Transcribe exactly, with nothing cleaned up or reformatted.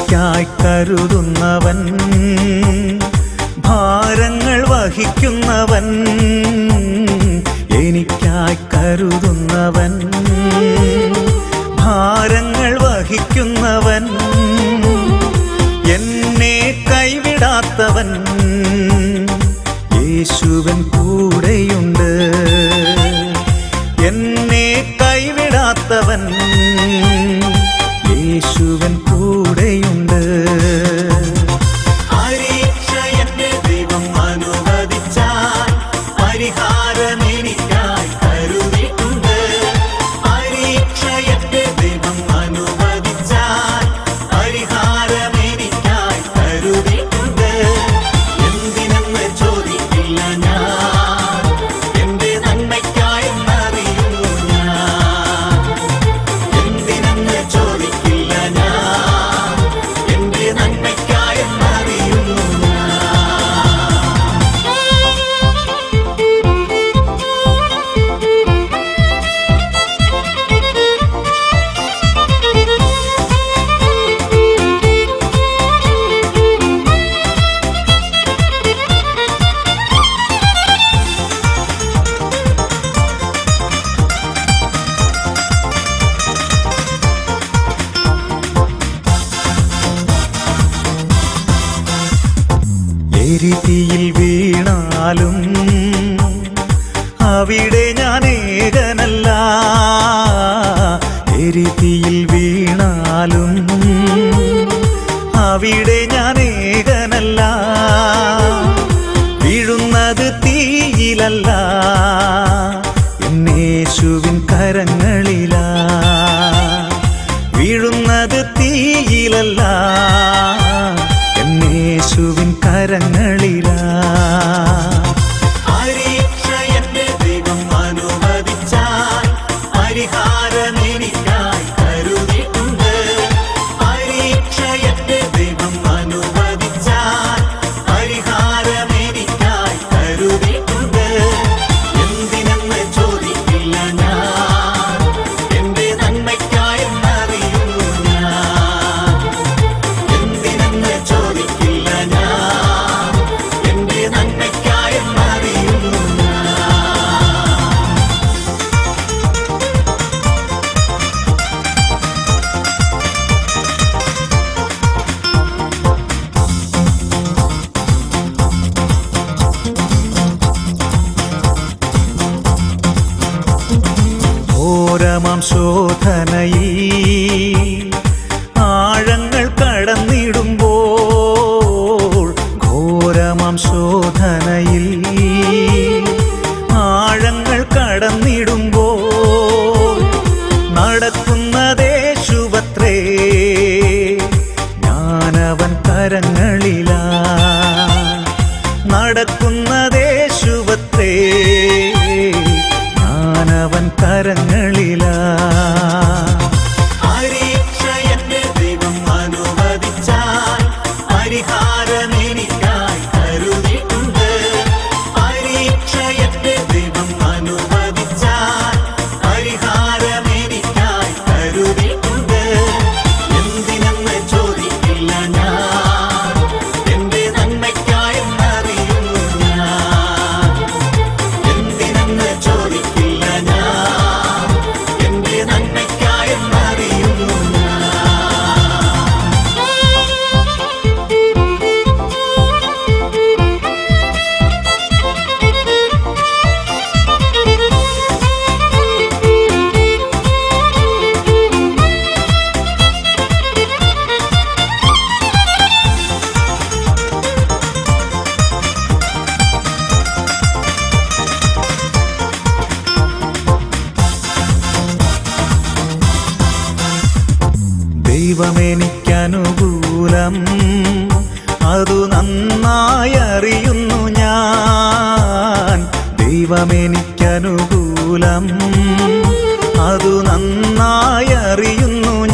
എനിക്കായി കരുതുന്നവൻ, ഭാരങ്ങൾ വഹിക്കുന്നവൻ, എനിക്കായി കരുതുന്നവൻ, ഭാരങ്ങൾ വഹിക്കുന്നവൻ, എന്നെ കൈവിടാത്തവൻ, യേശുവൻ കൂടെയുണ്ട്. എന്നെ കൈവിടാത്തവൻ, യേശുവൻ കൂടെയുണ്ട്. പരീക്ഷ എന്റെ ദൈവം അനുവദിച്ചാൽ പരിഹാരം എനിക്കായി കരുതിയിട്ടുണ്ട്. പരീക്ഷ എന്റെ ദൈവം അനുവദിച്ചാൽ പരിഹാരം എനിക്കായി കരുതിയിട്ടുണ്ട്. എന്തിനെന്ന് ചോദിക്കില്ല ഞാൻ, എന്റെ നന്മയ്ക്കായെന്നറിയുന്നു ഞാൻ. എന്തിനെന്ന് ചോദിക്കില്ല ഞാൻ, എന്റെ നന്മയ്ക്കായെന്നറിയുന്നു ഞാൻ. എരിതീയിൽ വീണാലും അവിടെ ഞാൻ ഏകനല്ല. എരിതീയിൽ വീണാലും അവിടെ ഞാൻ ഏകനല്ല. വീഴുന്നത് തീയിലല്ല, എന്നേശുവിൻ കരങ്ങളിലാ. വീഴുന്നത് തീയിലല്ല, യേശുവിൻ കരങ്ങളിലാ. പരീക്ഷ എന്റെ ദൈവം അനുവദിച്ചാൽ പരിഹാരം എനിക്കായി കരുതിയിട്ടുണ്ട്. പരീക്ഷ എന്റെ ദൈവം അനുവദിച്ചാൽ പരിഹാരം എനിക്കായി കരുതിയിട്ടുണ്ട്. എന്തിനെന്ന് ചോദിക്കില്ല ഞാൻ, എന്റെ നന്മയ്ക്കായെന്നറിയുന്നു ഞാൻ. എന്തിനെന്ന് ചോദിക്കില്ല ഞാൻ, എന്റെ നന്മയ്ക്കായെന്നറിയുന്നു ഞാൻ. ഘോരമാം ശോധനയിൽ ആഴങ്ങൾ കടന്നിടുമ്പോൾ, ഘോരമാം ശോധനയിൽ ആഴങ്ങൾ കടന്നിടുമ്പോൾ, നടക്കുന്നതേശുവത്രേ ഞാനവൻ കരങ്ങളിലാ. നടക്കുന്നതേശുവത്രേ ഞാനവൻ കരങ്ങളിലാ. പരീക്ഷ എന്റെ ദൈവം അനുവദിച്ചാൽ പരിഹാരം എനിക്കായി കരുതിയിട്ടുണ്ട്. പരീക്ഷ എന്റെ ദൈവം അനുവദിച്ചാൽ പരിഹാരം എനിക്കായി കരുതിയിട്ടുണ്ട്. എന്തിനെന്ന് ചോദിക്കില്ല ഞാൻ, എന്റെ നന്മയ്ക്കായെന്നറിയുന്നു ഞാൻ. എന്തിനെന്ന് ചോദിക്കില്ല ഞാൻ, എന്റെ നന്മയ്ക്കായെന്നറിയുന്നു ഞാൻ. ദൈവമെനിക്കനുകൂലം, അതു നന്നായി അറിയുന്നു ഞാൻ. ദൈവമെനിക്കനുകൂലം, അതു നന്നായി അറിയുന്നു